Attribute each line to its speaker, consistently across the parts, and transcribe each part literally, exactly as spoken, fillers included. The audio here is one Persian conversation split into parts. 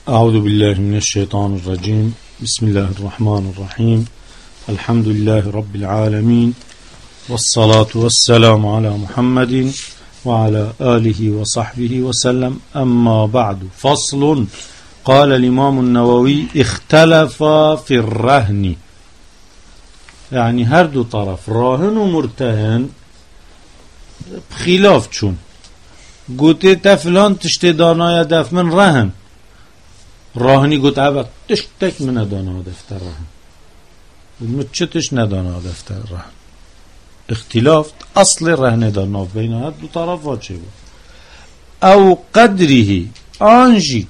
Speaker 1: أعوذ بالله من الشيطان الرجيم. بسم الله الرحمن الرحيم. الحمد لله رب العالمين، والصلاة والسلام على محمد وعلى آله وصحبه وسلم. أما بعد. فصل. قال الإمام النووي: اختلف في الرهن. يعني هر دو طرف راهن و مرتهن خلاف چون گوته تفلان تشت دانای دف من رهن، راهنی گوت عبد تشتک من دانا دفتر رهن، مچتش ندانا دفتر رهن. اختلاف اصل رهن دانا بین هر دو طرف واچه بود. او قدره آنجیک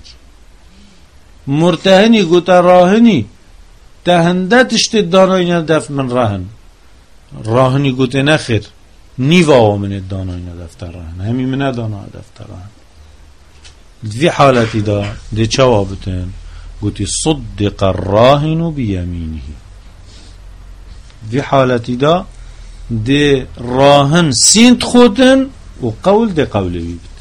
Speaker 1: مرتهنی گوت راهنی دهنده تشت دانای دف من رهن، راهنی گوت نخیر نیوا من دانای دفتر رهن، همی من دانا دفتر رهن. في حالتي دا دي جوابتين قلت صدق الراهن بيمينه. في حالتي دا دي راهن سينت خوتن وقول دي قولي بيبت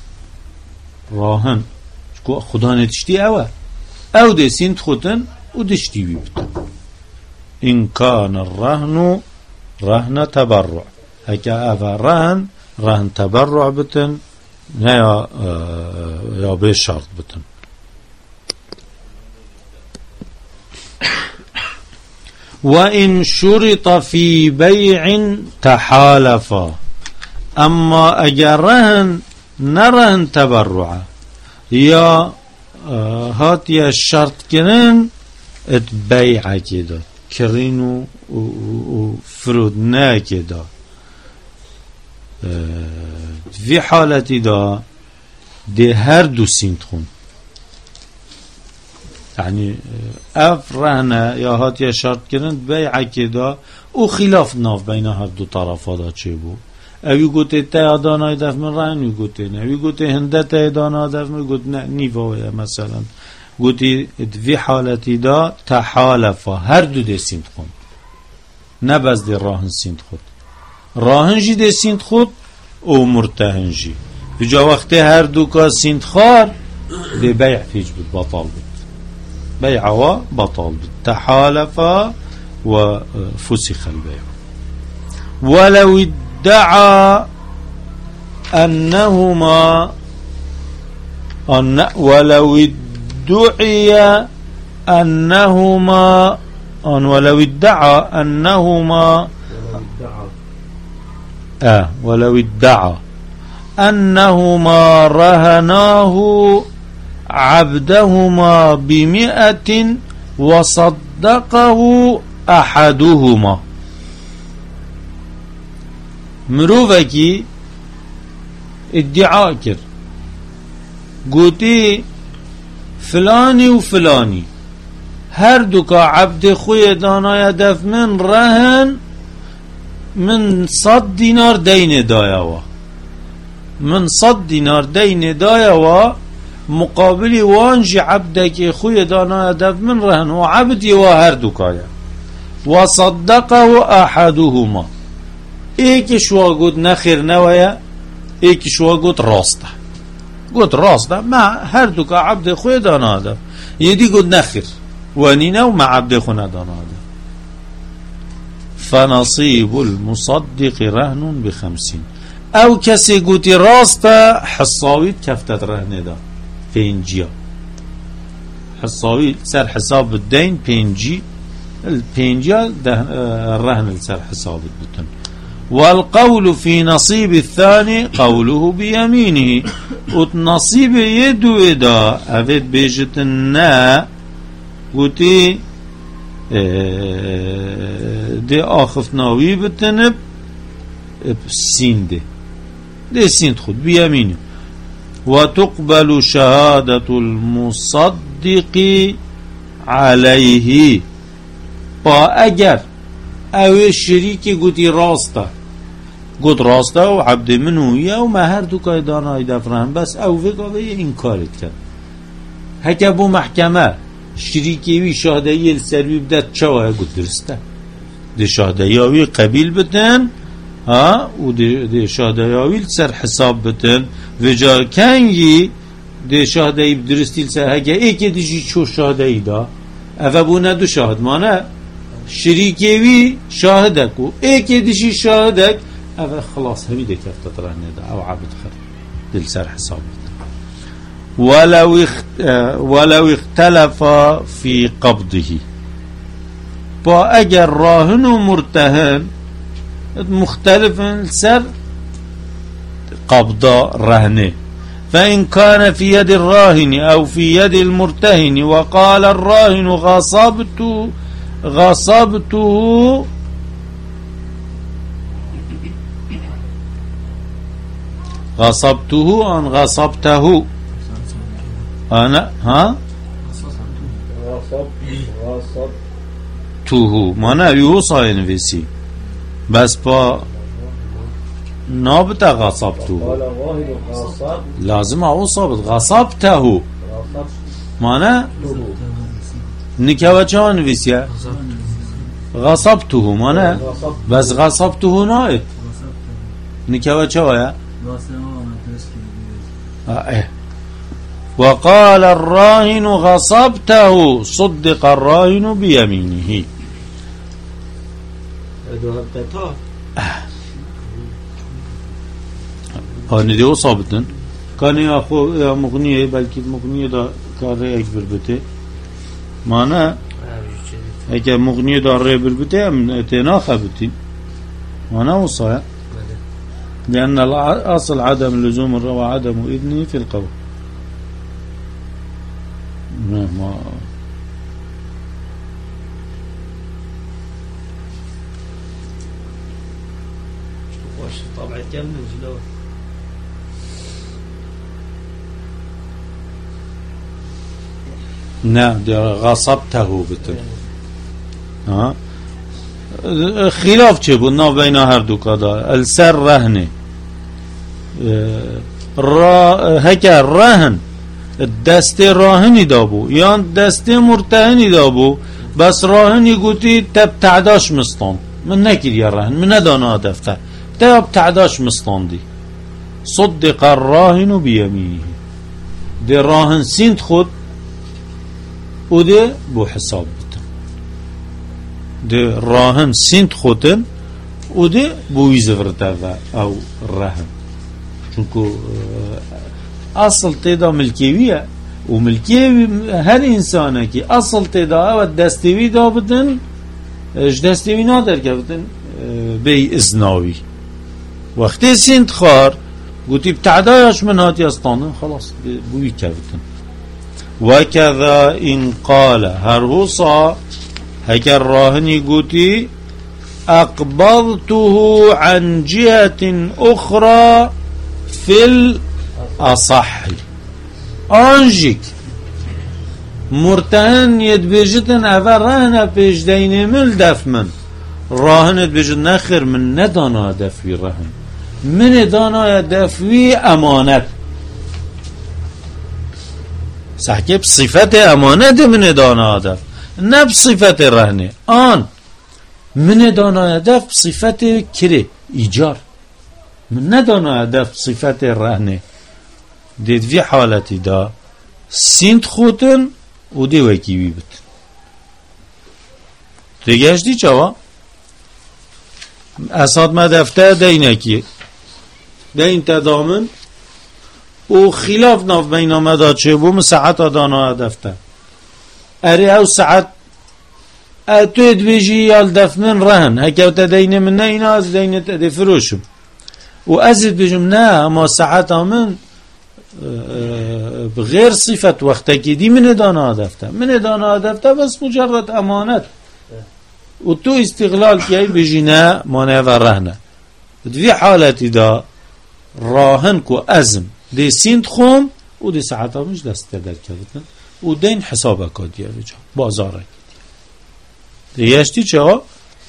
Speaker 1: راهن شكو خدا نتشتي اوه او دي سينت خوتن ودشتي بيبت. إن كان الرهن رهن تبرع، هكا أفا رهن رهن تبرع بتن نه یا یا به شرط بتن. و ان شرط فی بیع تحالفا. اما اگر رهن نرهن تبرع یا هاتی شرط کنن ات بیع کدا کرین و فرود نه کدا. في حالتي دا دي هر دو سينت خون، يعني اف رهنه يا هات يا شرط كرن بيع كدا و خلاف ناف بين هر دو طرفا دا چه بو. اوی گوته تا دانای دف من رهن، اوی گوته نه، اوی گوته هنده تا دانای دف من گوته نه نیوه مثلا گوته. في حالتي دا تحالفا هر دو دي سينت خون، نبز دي راهن سينت خود، راهن جي دي سينت خود او مرتهن جي. بجا وقت هر دو کا سينت خار دي بيع فيج بود بطال بود، بيعوا بطال بود. تحالفا وفسخ البيع. ولو ادعى أنهما أن ولو ادعي أنهما أن ولو ادعى أنهما آه ولو ادعى أنهما رهناه عبدهما بمئة وصدقه أحدهما. مروفكي ادعاء كر قوتي فلاني وفلاني هر دوكا عبد خوي دانا يدف من رهن من صد دينار دين دايوا، من صد دينار دين دايوا مقابل وانجي عبدك خوي دانا دف من رهن وعبدي وهر دوكايا. وصدقه أحدهما، ايك شوا قد نخير نويا، ايك شوا قد راسته، قد راسته ما هر دوكا عبد خوي دانا دف يدي قد نخير وانينا ومع عبد خونا دانا دف. فنصيب المصدق رهن بخمسين. او كسي قوتي راستا حصاويت كفتت رهن دا بينجيا، حصاويت سر حساب الدين بينجي البينجيا الرهن سر حساب الدين. والقول في نصيب الثاني قوله بيمينه. وتنصيب يدو ادا افيد بيجتنا قوتي دي آخف ناوي بتنب سين دي دي سين خود بيمينه. وتقبل شهادة المصدق عليه. با اگر او شريكي قوتي راسته قد راسته و عبد منه يا وما هر دو كايدانا يدفران بس او فقاوه انكارت كد. هكا بو محكمة شريكي وي شهدائي السروي بدأت چوه قد درسته دي شهدائي قبيل بتن ها و دي, دي شهدائي سر حساب بتن وجا كنجي ده شاهده ای درستی لسر هکه ایک دیجی چو شاهده ای دا اوه بو ندو شاهد مانه شریکیوی شاهدک و ایک دیجی شاهدک اوه خلاص همی ده کفتت رهنه دا او عبد خر دل سر حسابت ولو اخت... ولو اختلف في قبضه با اگر راهن و مرتهن مختلف سر قبضة رهنه فإن كان في يد الراهن أو في يد المرتهن وقال الراهن غصبت غصبته غصبته أن غصبته أنا ها غصبته ما نبيه صاين فيسي بس با نابتا غصبته لازم او صابت غصبته معنى نكوة نفسيا غصبته معنى بس غصبته نايت نكوة چويا اه وقال الراهن غصبته صدق الراهن بيمينه هاني دي اصابتن كان يا اخو يا مغنيه بلكي مغنيه دا كار اكبر بته معنى اگه مغنيه دا ريبر بته ام تناخ بتين معنى وصايا لان الاصل عدم لزوم الروى عدم اذنه في القول ما
Speaker 2: طبعا كم جلو
Speaker 1: نعم دي غصبته بتن ها خلاف چه بود نا بین هر دو کادا السر رهنه را هکر رهن دست راهنی دابو یا دست مرتهنی دابو بس راهنی گوتی تب تعداش مستان من نکر یا رهن من ندانا دفته تب تعداش مستان دی صدق الراهن بیمینه دی راهن سینت خود و ده بو حساب بتن ده راهن سینت خودن و ده بو ویزورده او راهن چونکو اصل تیدا ملکیویه و ملکیوی هر انسانه که اصل تیدا او دستیوی دا بدن اش دستیوی نادر که بدن بی ازناوی وقتی سینت خار گوتی بتعدایش من هاتی استانن خلاص بوی که بدن وكذا إن قال هرهصا هكا الراهن قوتي أقبضته عن جهة أخرى في الأصح أنجيك مرتهن يدبجتن أفا راهن بيجدين مل دف من راهن يدبجت نخر من ندانا دفوي راهن من دانا دفوي أمانت صحكي بصفة أمانة من دانا هدف نه بصفة رهنه آن من دانا هدف بصفة كري إيجار من ندانا هدف بصفة رهنه ديد في حالتي دا سنت خوتن و دي وكيوي بت تيجاش دي جوا أساد ما دفته دينكي دين تدامن و خلاف ناف بین آمده چه بوم ساعت آدانا دفته اری او ساعت تو ادویجی یال دف من رهن هکو تدین من نه اینا از دین تدی فروشم و از ادویجم نه اما ساعت آمن بغیر صفت وقتا که دی من دانا دفته من دانا دفته بس مجرد امانت و تو استغلال که بیجی نه مانه و رهنه دوی حالتی دا راهن کو ازم دي سینت خوم و دي ساعتا مش دست در کردن و دين حسابه کادیه بجا بازاره کدیه دیشتی چه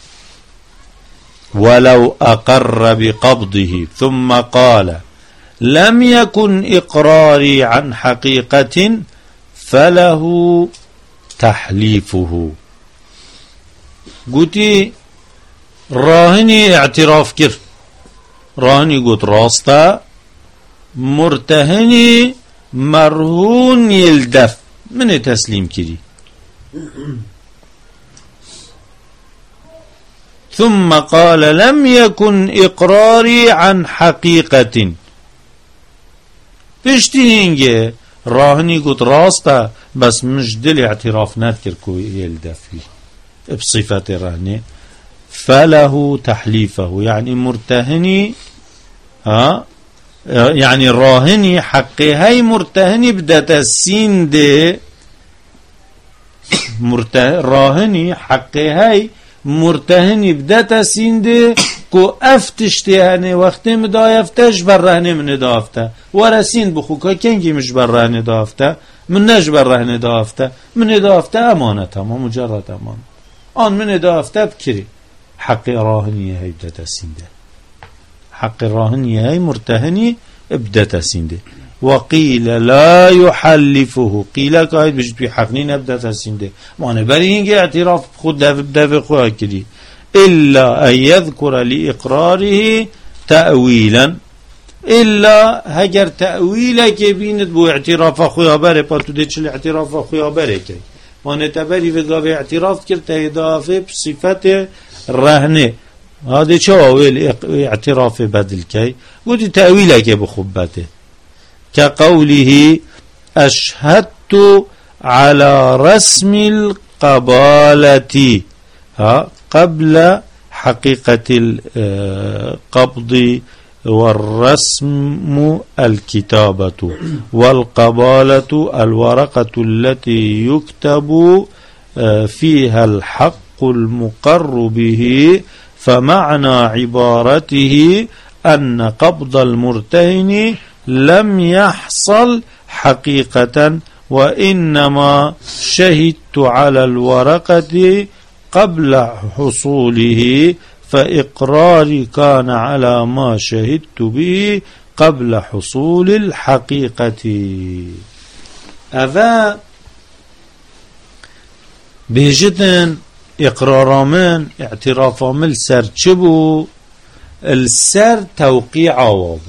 Speaker 1: ولو أقر بقبضه ثم قال لم يكن إقراري عن حقيقة فله تحليفه قلتي راهني اعتراف كر راهني قلت راستا مرتهني مرهون يلدف من تسليم كري. ثم قال لم يكن إقراري عن حقيقة. بشتينجي راهني قلت راستا بس مش دل اعتراف نذكر كو يلدفي بصفة رهني، فله تحليفه يعني مرتهني ها يعني راهني حقي هاي مرتهني بدأ تسين دي مرته راهني حقي هاي مرتهني بدأ تسين دي كو افتشتي هني وقتی مدايفتش برهني من دافته ورسين بخوكا كنجي مش برهني دافته من نج برهني دافته من دافته امانة ما مجرد امانة آن من دافته بكري حق راهني هاي بدأ تسين دي حق راهني هاي مرتهني بدأ تسين دي. وقيل لا يحلفه قيل كايد بجد بي حقني نبدأ تسين دي معنى برينجي اعتراف خود دافع بدافع خواه كري إلا أن يذكر لإقراره تأويلا إلا هجر تأويلك بيند بو اعتراف خواه باره پاتو ديش الاعتراف خواه باره كي معنى تبري في قابع اعتراف كرت إضافة بصفة رهنه هذا شو أول اعتراف بدل كي قلت تأويلك بخبته كقوله أشهدت على رسم القبالة ها قبل حقيقة القبض والرسم الكتابة والقبالة الورقة التي يكتب فيها الحق المقر به. فمعنى عبارته أن قبض المرتهن لم يحصل حقيقة وإنما شهدت على الورقة قبل حصوله فإقراري كان على ما شهدت به قبل حصول الحقيقة. أذا بهجتن إقرار من اعتراف من السر چبو السر توقيع عوابو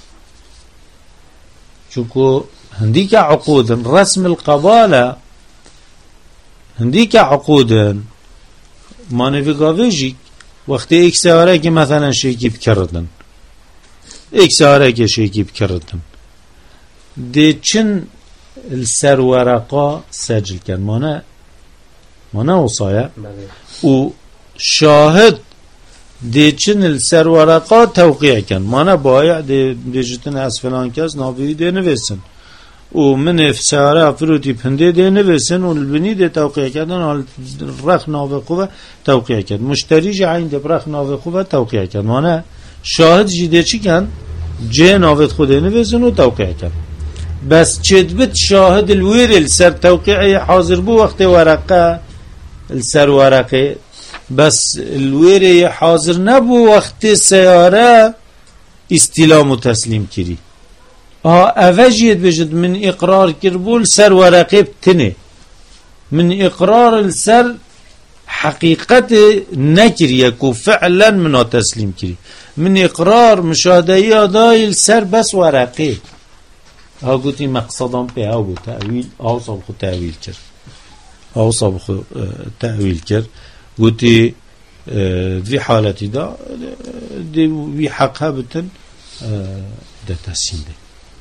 Speaker 1: شوكو هنديك عقود رسم القبالة هنديك عقود ما نفقاويجيك وقت ایک سواره که مثلا شیکی بکردن ایک سواره که شیکی بکردن دی چن السر ورقا سجل کن مانه مانه وصايا و شاهد دی چن السر ورقا توقیع کن مانه باید دی دیجتن از فلان کس نابیدی دی نویسن و من افساره افروتی پنده دی نویسن و البنی دی توقیع کردن رخ ناوه خوبه توقیع کرد مشتری جه عین دی برخ ناوه خوبه توقیع کرد مانه شاهد جیده چی کن جه ناوه خوده نویسن و توقیع کرد بس چید بد شاهد الویر السر توقیعی حاضر بو وقت ورقه السر ورقه بس الویر حاضر نبو وقت سیاره استلام و تسلیم کری اه اوجید بجد من اقرار کربول سر ورقه بتنه من اقرار السر حقیقت نکریه که فعلا منو تسلیم کری من اقرار مشاهده آدای السر بس ورقه ها گوتی مقصدان به ها بود تأویل ها صاب خود تأویل کرد ها صاب خود تأویل کرد گوتی في حالتي دا دي في حقها بتن ده تسين ده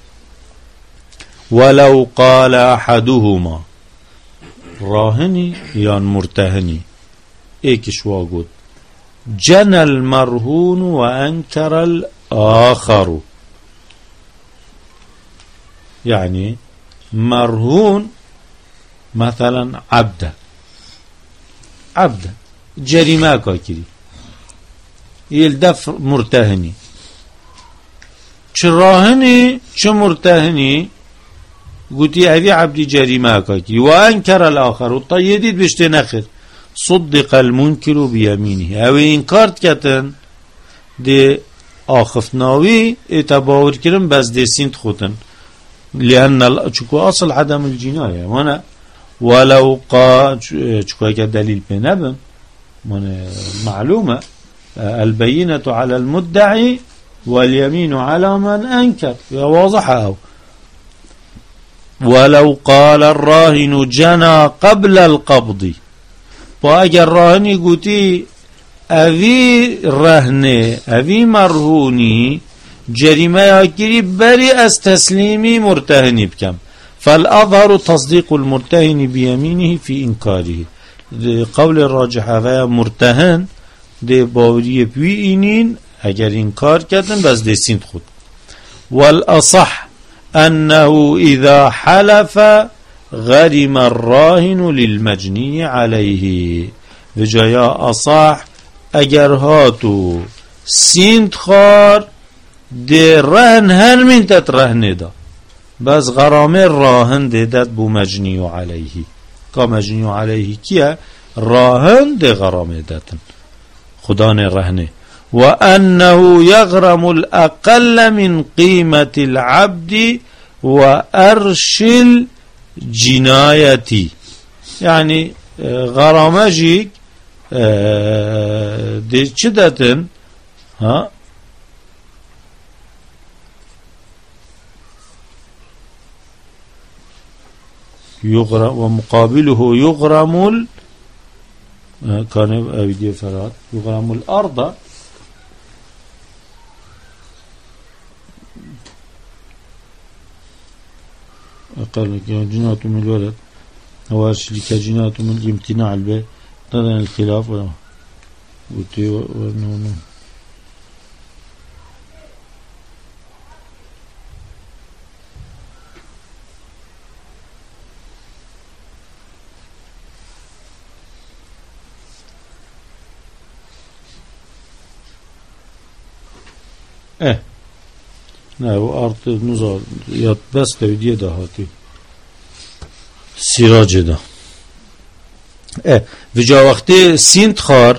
Speaker 1: ولو قال أحدهما راهني يان مرتهني ايكش واقود جنى المرهون وأنكر الآخر يعني مرهون مثلا عبد عبد جريمة كاكري يلدف مرتهني شراهني شمرتهني قلتي أبي عبدي جريمة كاكري وأنكر الآخر والطيديد بشتي نخر صدق المنكر بيمينه أو إنكارت كتن دي آخفناوي اتباور كرم بس دي سنت خوتن لأن شكو أصل عدم الجناية وانا ولو قا شكو هكا دليل بنبم من معلومة البينة على المدعي واليمين على من أنكر واضحة أو ولو قال الراهن جنا قبل القبض، با اگر راهنی گوتی اوی رهنه اوی مرهونی جریمه اگری بری از تسلیمی مرتهنی بکم، فالاظهر تصدیق المرتهن بیمینه فی انکاره، قول راجح و مرتهن ده باوری بی اینین اگر انکار کردن بس ده سیند خود. والاصح انه اذا حلف غرم الراهن للمجنی علیه، و جایا اصح اگر هاتو سیند خار ده رهن هر من تت رهنه دا بس غرامه راهن ده داد بو مجنی علیه، که مجنی علیه کیه؟ راهن ده غرامه داتن خدان رهنه. وأنه يغرم الأقل من قيمة العبد وأرش الجناية، يعني غرامه جيك دي چدتن ها يغرم، ومقابله يغرم ال كان أبدي فرات يغرم الأرض قال جنات من الولد هواش لك جنات من الامتناع البيت هذا الخلاف وتي ونونو. اه نه و ارت نزار یاد بس دویدیه ده هاتی سیراج ده اه و جا وقتی سینت خار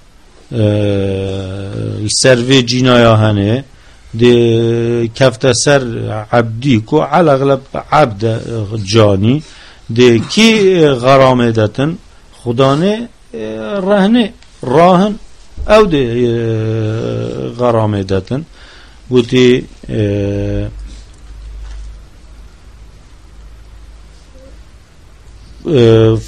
Speaker 1: سروی جینایا هنه ده کفت سر عبدی کو على اغلب عبد جانی ده کی غرامه داتن خدانه رهنه راهن او ده غرامه داتن قلتي اه اه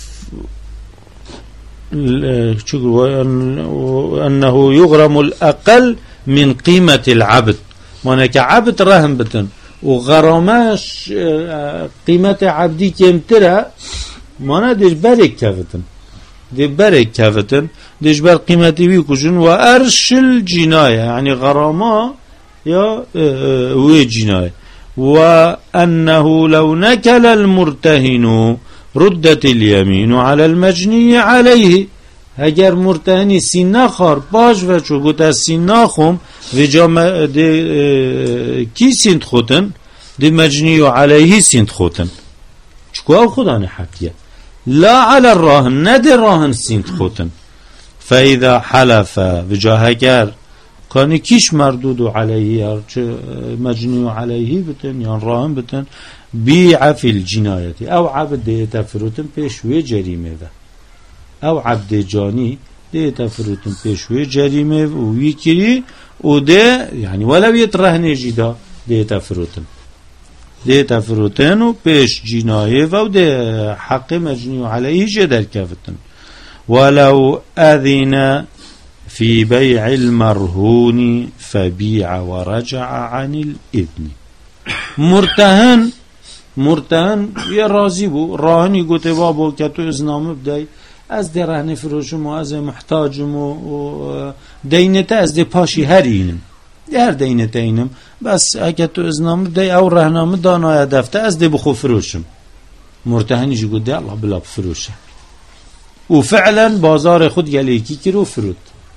Speaker 1: أنه يغرم الأقل من قيمة العبد، معناك عبد رهن بتن وغراماش قيمة عبدي كمترها معناه ديش بارك كفتن دي بارك كفتن ديش بار قيمتي بيكوشن وأرش الجناية يعني غراما يا وجناية. وأنه لو نكل المرتهن ردت اليمين على المجني عليه، اگر مرتهنی سینا خار باش و چو گوت سینا خوم و جا کی سیند خوتن دی مجنی علیه سیند خوتن چکو او خدانه حقیه لا على الراهن ند راهن سیند خوتن. فاذا حلف و جا اگر کانی کیش مردود علیه هرچه مجنی علیه بتن یا راهن بتن بیع فی الجنایتی او عبد دیتا فروتن پیشوی جریمه ده او عبد جانی دیتا فروتن پیشوی جریمه و ویکری و ده یعنی ولو یترهنه جدا دیتا فروتن دیتا فروتن و پیش جنایه و ده حق مجنی علیه جدر کفتن. ولو اذن في بيع المرهون فبيع ورجع عن الإذن. مرتهن مرتهن یه راضی بو راهنی گوته بابو که تو ازنامه بدهی از ده رهن فروشم و از محتاجم و دینته از ده پاشی هر اینم هر دینته اینم بس اگه تو ازنامه بدهی او رهنامه دانای دفته از ده بخو فروشم مرتهنیش گوته الله بلا بفروشه و فعلا بازار خود یلیکی کرو فرود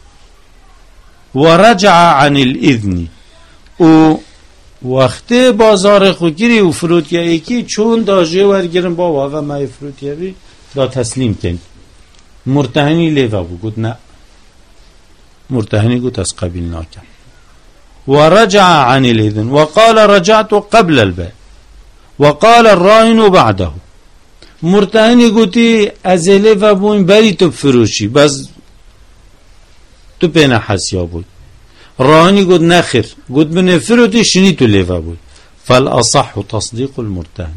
Speaker 1: و رجع عن الاذن و وقت بازار خوگیری و فرود که ایکی چون داجه ورگیرن بابا و مای فرود یابی دا تسلیم کن مرتهنی لیوه بو گود نه مرتهنی گود از قبیل ناکن و رجع عن الاذن و قال رجعت قبل البيع و قال الراهن بعده. مرتهنی گودی از لیوه بوین بری تو فروشی بس تو پینه حسیا بود راهنی قد نخر قد من فروتي شنيتو ليفا بود. فالأصح تصديق المرتهن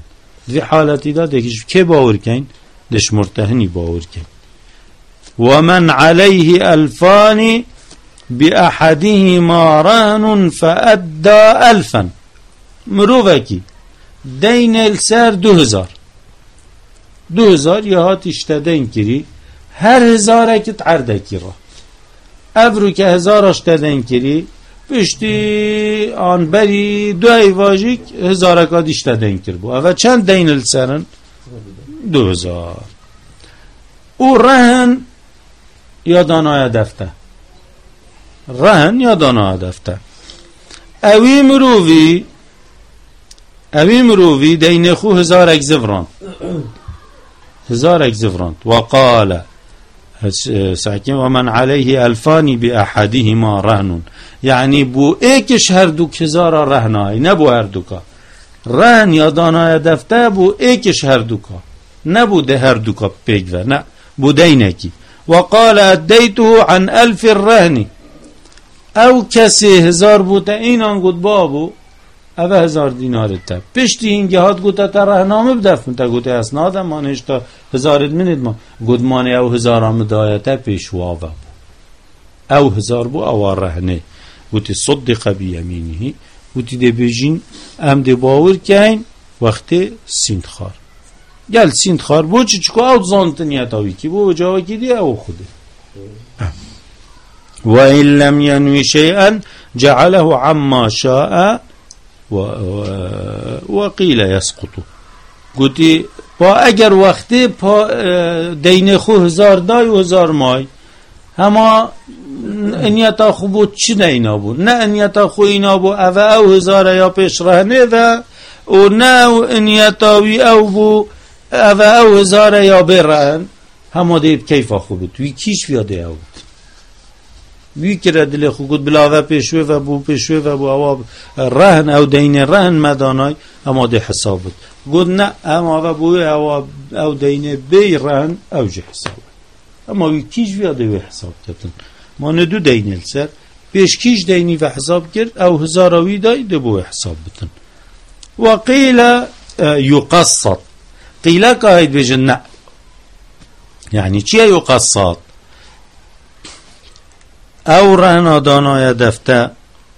Speaker 1: دی حالتی دا دیکش که باور کن دش مرتهنی باور کن و من علیه الفانی بأحدهما رهن فأدى ألفا مروفکی دین السر دو هزار دو هزار یا هات اشتدین کری هر هزار اکت عرده کرا افرو که هزار اشتدین کری پشتی آن بری دو ایواجیک هزار اکاد اشتدین کر بو و چند دین السرن دو هزار او رهن یا دانای دفته رهن یا دانای دفته اوی مروفی اوی مروفی دین خو هزار اک زفران هزار اک زفران وقال ساکن و من علیه الفانی بی احدهما رهنون یعنی بو ایکش هر دوک هزار رهنای نبو هر دوکا رهن یا دانای دفته بو ایکش هر دوکا نبو ده هر دوکا پیگ و نه بو دینکی وقال ادیته عن الف الرهنی او کسی هزار بوده این آنگود بابو او هزار دینار تا پشتی اینگه هات گوته تا رهنامه بدفن تا گوته اسناد مانش تا هزارت منید ما گود مانه او هزار آمد آیتا پیشوا بو او هزار بو او رهنه گوته صدق بیمینه گوته ده بجین ام ده باور کن وقتی سیند خار گل سیند خار بو چی چکو او زانتنیت آوی کی بو جاوه کی دی او خوده و این لم ینوی شیئا جعله عما شاء و وقیل یسقطو گوتی با اگر وقتی پا دین خو هزار دای و هزار مای هما انیتا خو بود چی دینا بود نه انیتا خو اینا بود او او هزار یا پیش رهنه و او نه انیتاوی او بو او او هزار یا برهن هما دید کیفا خو بود وی کیش بیاده او بود وی که ردل خو گود بلاوه پیشوه و بو پیشوه و بو اواب رهن او دین رهن مدانای اما ده حساب بود گود نه اما و بوی اواب او دین بی رهن او جه حساب اما وی کیش بیاده وی حساب کتن ما ندو دین السر پیش کیش دینی و حساب کرد او هزاروی دای ده بو حساب بتن و قیل یقصد قیل که هید بجن نه یعنی چیه یقصد او رهن دانای دفته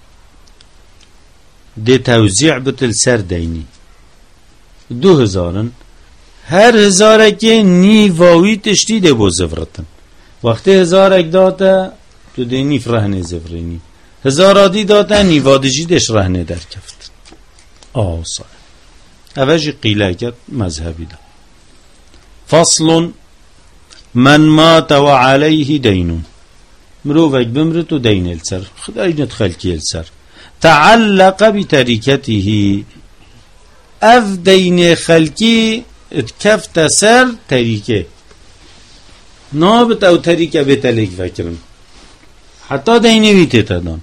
Speaker 1: ده توزیع بتل سر دینی دو هزارن هر هزاره که نیواوی تشتی ده بو زفرتن وقتی هزارک داته تو ده نیف رهنه زفرینی هزارادی داته نیوادجی دش رهنه در کفت آه صحیح اوجی قیله کرد مذهبی ده فصل من مات و علیه دینون مروفك بمرت دين السر خدای ندخل كي السر تعلق بتركته اف دين خلقي اتكفت سر تريكه نابت او تريكه بتلك فكرن حتى ديني بيتتدان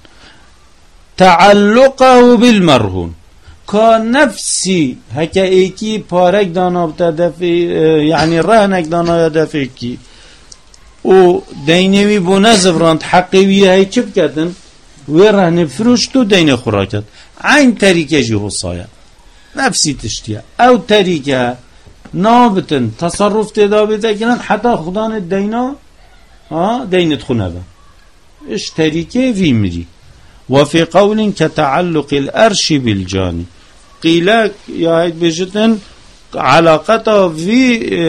Speaker 1: تعلقه بالمرهون كان نفسي هكا ايكي پارك دانا بتدفي يعني رهنك دانا يدفيكي او دینوی بو نزفراند حقیوی های چپ کردن و رهن فروش تو دین خورا کرد این طریقه جی حصایه نفسی تشتیه او طریقه نابتن تصرف تدا بیده کنن حتی خدان دینا دینت خونه با اش طریقه وی مری و فی قول كتعلق الارش بالجانی قیله یا هید بجتن علاقتا وی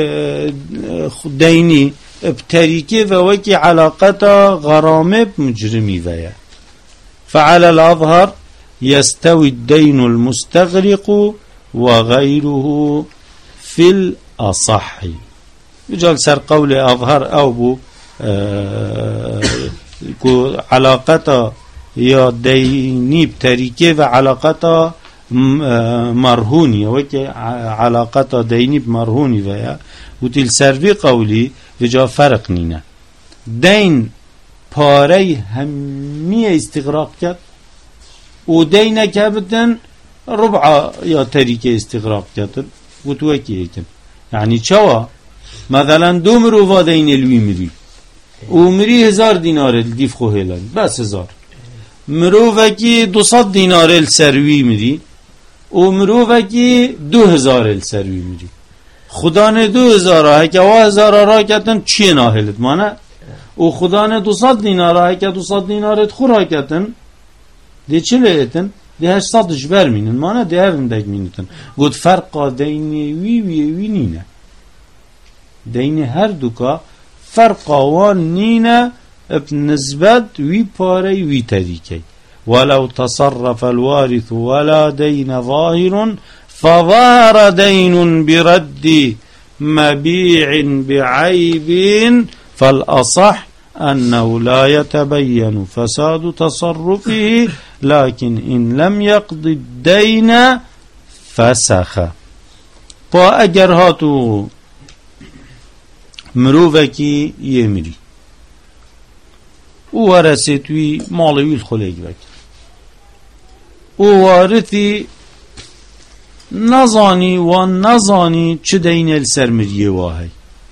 Speaker 1: دینی بتريكه ووكي علاقة غرامة مجرمي ويا فعلى الأظهر يستوي الدين المستغرق وغيره في الأصح يجعل سر قول أظهر أو بو آه علاقة يا ديني بتريكه وعلاقة مرهوني وكي علاقة ديني بمرهوني ويا وتل سروي قولي وجا فرق نینه دین پاره همیه استغراق کرد و دینه که بتن ربع یا طریقه استغراق کرد و تو اکی ایکن یعنی چوا مثلا دو مروفا دین الوی مری او مری هزار دینار دیف خو هلان بس هزار مروفا کی دو صد دینار السروی مری او مروفکی دو هزار السروی میری خدا نه دو هزار ها که و هزار را کتن چی ناهلت مانه او خدا نه دو صد دینار ها که دو صد دینارت خورا کتن ده چه لیتن ده هشتصدش برمینن مانه ده هرندک مینتن گود فرقا دینی وی وی وی نینه دین هر دوکا فرقا وان نینه بنسبت وی پاره وی طریقه ولو تصرف الوارث ولا دين ظاهر فظهر دين برد مبيع بعيب فالأصح أنه لا يتبين فساد تصرفه لكن إن لم يقض الدين فسخ با اگر هاتو مروفکی یمری او ورثتوی مالوی الخلیق وکر او وارثی نزانی و نزانی چه دین السرمریه واهی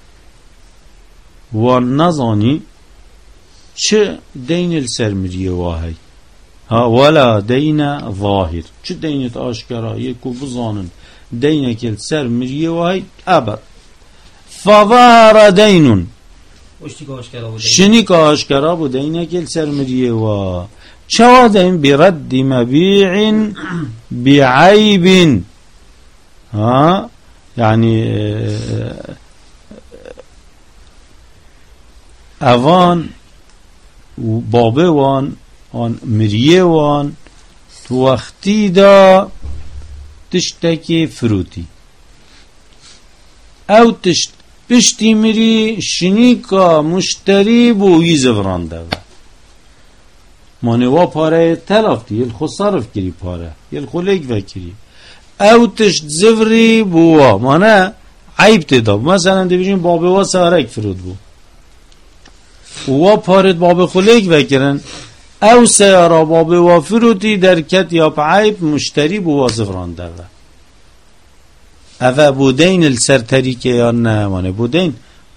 Speaker 1: و نزانی چه دین السرمریه واهی ها ولا دین ظاهر چه دینت آشکرا یکو بزانن دینک السرمریه واهی ابد فظهر دینون شنی که آشکرا بود اینه که سرمریه و چه دین برد مبیع بعیب ها یعنی اوان بابه وان آن مریه وان تو وقتی دا تشتکی فروتی او تشت پشتی مری شنیکا مشتری بویی زورانده و مانوا پاره تلافتی یل خو صرف کری پاره یل خو لیک وکری او تشت زوری بوا مانه عیب تدا مثلا دیویجین بابه وا سهرک فرود بو و پارت بابه خو لیک وکرن او سهرا بابه وا فرودی در کت یا عیب مشتری بوا زورانده و اوه بودین السر طریقه یا نه مانه بودین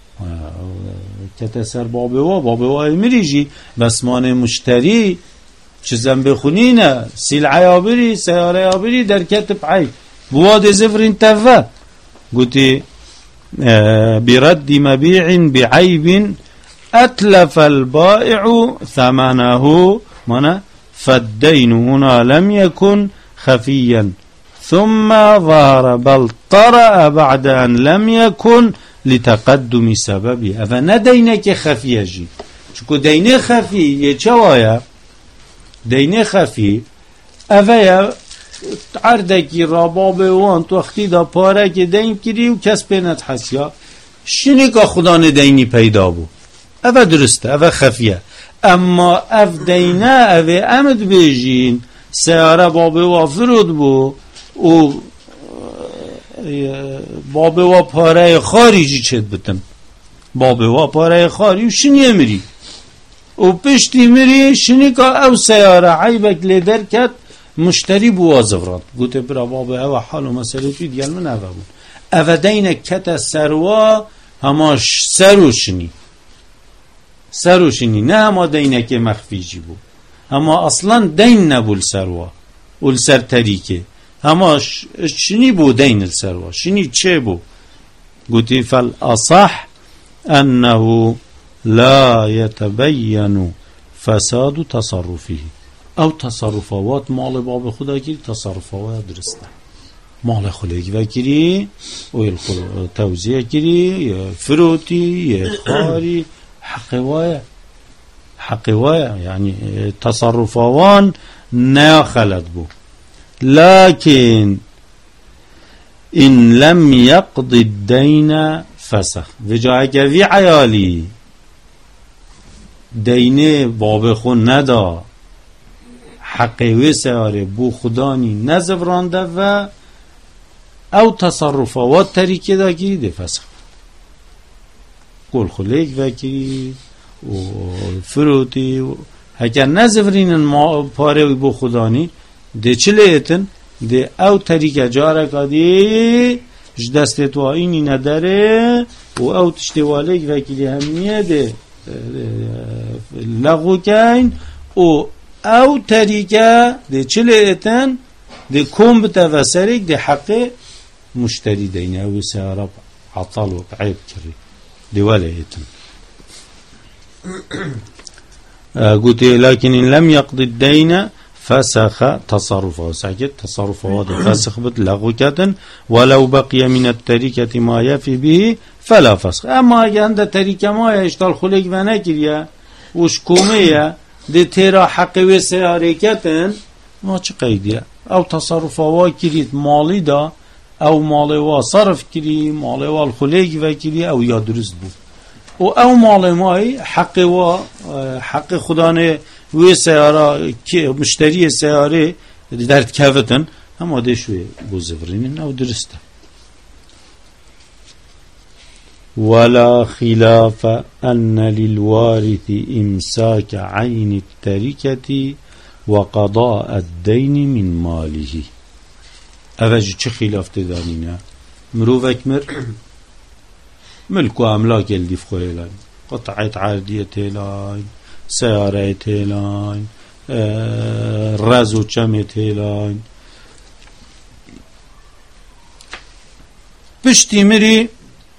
Speaker 1: کت سر بابه وا بابه وا میریجی بس مانه مشتری چیزم بخونی نه سلعه یا بری سیاره یا بری در کت پعی بواد زفرین تفه گوتی برد مبیع بعیب اتلف البائع ثمنه مانه فالدین هنا لم يكن خفيا ثم ظهر بل طرأ بعد أن لم يكن لتقدم سببه أفا ندينك خفي جي چكو دين خفي يچوايا دين خفي أفا عردكي رباب وان تو اختي دا پاره که دين كري و کس پینت حسيا شنك خدا نديني پیدا بو أفا درسته أفا خفيه اما اف دينه أفا امد بيجين سياره بابه وافرود بو او بابه و پاره خارجی چید بتم بابه و پاره خارجی شنیه مری او پشتی مری شنی که او سیاره عیبک لیدر کد مشتری بو زفرات گوته برا بابه او حال و مسئله توی دیگل من اوه بود اوه دین کت سروا هماش سرو شنی سرو شنی نه هما دینه که مخفیجی بود اما اصلا دین نبول سروا اول سر طریقه هماش شنی بو دین السروا شنی چه بو گوتی فالاصح انه لا يتبين فساد تصرفه او تصرفات مال باب خدا کی تصرفات درسته مال خلیق وکری او توزیع کری فروتی خاری حقوایه حقوایه یعنی تصرفوان نه خلط بو لكن إن لم يقض الدين فسخ وجا اگر وی عیالی دینه باب خون ندا حقیوی سیاره بو خدانی نزورانده و او تصرفات طریقه دا گیریده فسخ گل خلیق وکی و فروتی و اگر نزورین ما پاره بو خدانی ده چلیتن ده او طریقه جاره کدی جدست تو اینی نداره و او تشتواله وکیلی همیه ده لغو کن و او طریقه ده چلیتن ده كوم بتفسرك ده حق مشتري دينه وسيارة عطل وعيب كري دي ولا يتم قلت لكن إن لم يقضي الدين فسخ تصرفه ساكت تصرفه فسخ بتلغو كتن ولو بقي من التركة ما يفي به فلا فسخ اما اگه عند ترکه ما اشتال خلق و نکریه وش کومه ده تیرا حق و سیاره کتن ما چه قیدیه او تصرف وا کرید مالی دا او مال وا صرف کری مال وا خلق و کری او یا درست بود و او مال مای حق وا حق خدانه و سیاره مشتری سیاره درد کفتن اما ده شوی بوزفرین او درسته ولا خلاف أن للوارث إمساك عين التركة وقضاء الدين من ماله أفجي چه خلاف تدانينا مروفك مر ملك وأملاك اللي في خويلان قطعة عردية تيلاين سيارة تيلاين آه رزو چم تيلاين بشتي مري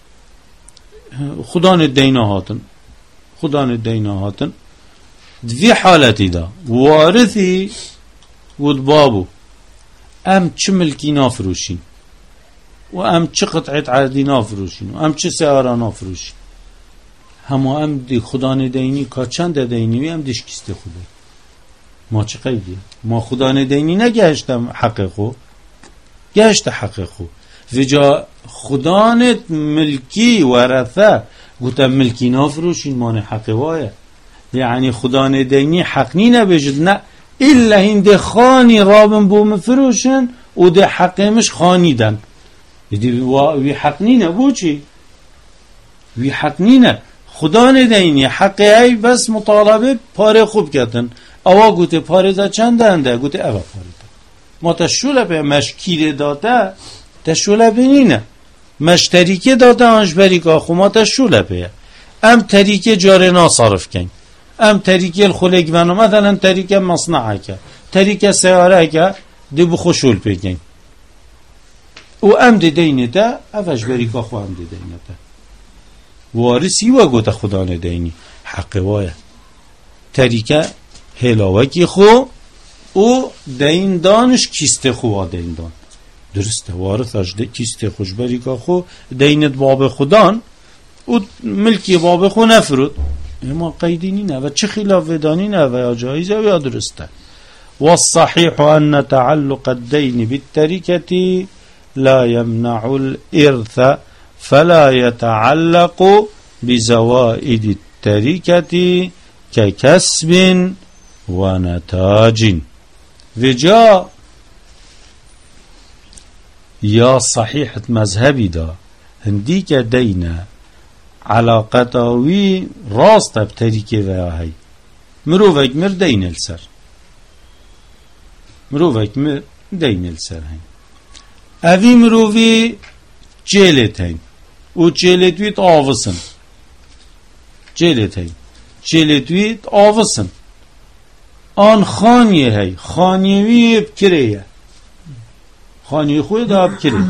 Speaker 1: خدان الدينا هاتن خدان الدينا هاتن في حالتي دا وارثي ود بابو ام چه ملکی نافروشین و ام چه قطعت عردی نافروشین و ام چه سیاره نافروشین همه ام دی خدان دینی که چند دینی و ام دیش کست خوده ما چه قیدی ما خدان دینی نگهشتم حق خو گهشت حق خو و جا خدانت ملکی ورثه گوتم ملکی نافروشین مان حق وایه یعنی خدان دینی حق نی نبجد نه إلا هند خاني رابن بو مفروشن و ده حقيمش خانيدن يدي وي حقنينه بو چي وي حقنينه خدا نديني حقي هاي بس مطالبه پاره خوب کردن اوا گوته پاره دا چند انده گوته اوا پاره دا ما تشوله به مشکیل داده تشوله بینینه مشتریکه داده آنش بریکا خو ما تشوله به ام تریکه جاره ناصرف کن ام طریقه الخلق ونو مثلا طریقه مصنعه که طریقه سیاره که دی بخوشول پیگن و ام دی دینه ده افش بریکا خو ام دی دینه ده وارسی و گوته خدا ندینی حق وایه طریقه هلاوکی خو و دین دانش کیسته خو دین دان درسته وارث اجده کیسته خوش بریکا خو دینت باب خودان و ملکی باب خو نفرود ما قيديني نه و چه خلاف داني نه و جائزه و یا درسته والصحيح أن تعلق الدين بالتركة لا يمنع الإرث فلا يتعلق بزوائد التركة ككسب ونتاج وجاء يا صحيحة مذهبي دا هنديك دينا علاقتاوی راست اب طریقه و هی مروفک مر دین السر مروفک مر دین السر هی اوی مروفی جلت هی و جلتویت آوسن جلت هی جلتویت آوسن آن خانیه هی خانیوی بکریه خانیوی خوی دا بکریه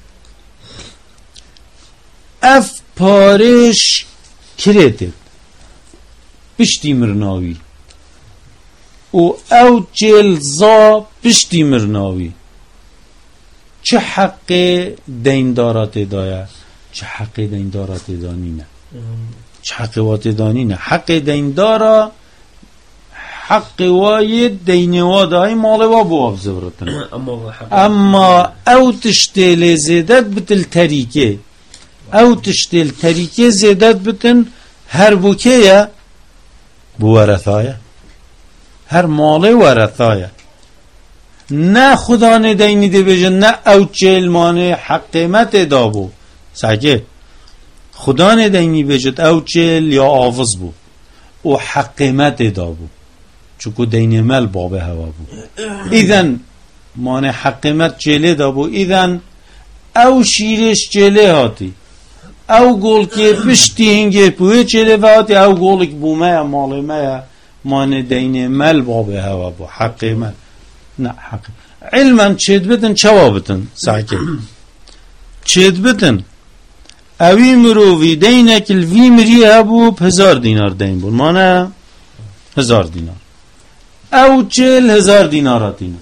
Speaker 1: اف پارش کرده پشتی مرناوی و او جلزا پشتی مرناوی چه حق دیندارات دایا چه حق دیندارات دانی نه چه حق وات دانی نه حق دیندارا حق وای دینوا دای مال و بواب زورتن اما او تشتیل زیدت بتل طریقه او تشتیل طریقه زیدت بتن هر بوکیه بورثایه هر مال ورثایه نه خدا ندینی دی بجن نه او چل مانه حق قیمت دابو ساگه خدا ندینی بجد او چل یا آفز بو او حق قیمت دابو چکو دین مل بابه هوا بو ایذن مانه حق قیمت چله دابو ایذن او شیرش چله هاتی او گول که پشتی هنگه پوه چله هاتی او گول که بومه مال مه مانه دین مل بابه هوا بو حق قیمت نه حق علما چید بتن چوا بتن ساکن چید بتن اوی مرووی دینک الوی مری هبو هزار دینار دین بون مانه هزار دینار او چل هزار دیناراتینه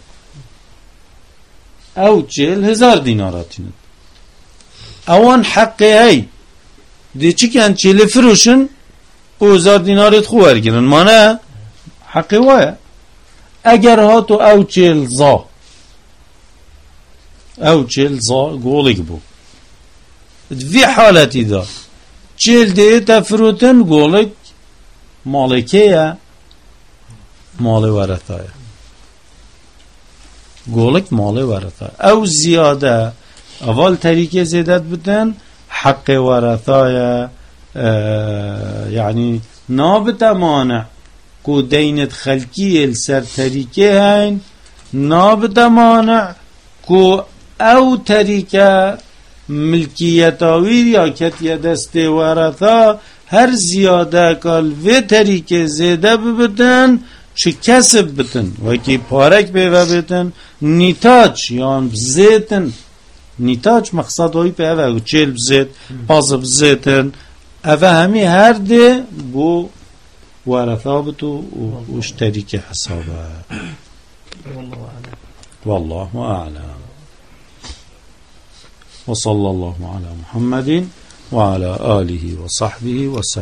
Speaker 1: او چل هزار دیناراتینه اوان حقی هی دی چی کن چل فروشن او هزار دینارت خو ورگیرن مانه حقی وایه اگر هاتو او چل زا او چل زا گولک بو في حالتي ذا چل دي تفروتن قولك مالكية مال ورثايا قولك مال ورثايا او زيادة اول طريقة زيادت بتن حق ورثايا اه يعني نابت مانع كو دينت خلقية السر طريقة هين نابت مانع كو او طريقة ملکیت آویر یا کتیه دست ورثا هر زیاده کال و طریقه زیده ببتن چه کسب بتن و که پارک بیوه بتن نیتاج یان بزیتن نیتاج مقصد هایی به اوه چل بزید پاس بزیتن اوه همی هر ده بو ورثا بتو وش طریقه حسابه والله اعلم وصلى الله على محمد وعلى آله وصحبه وسلم.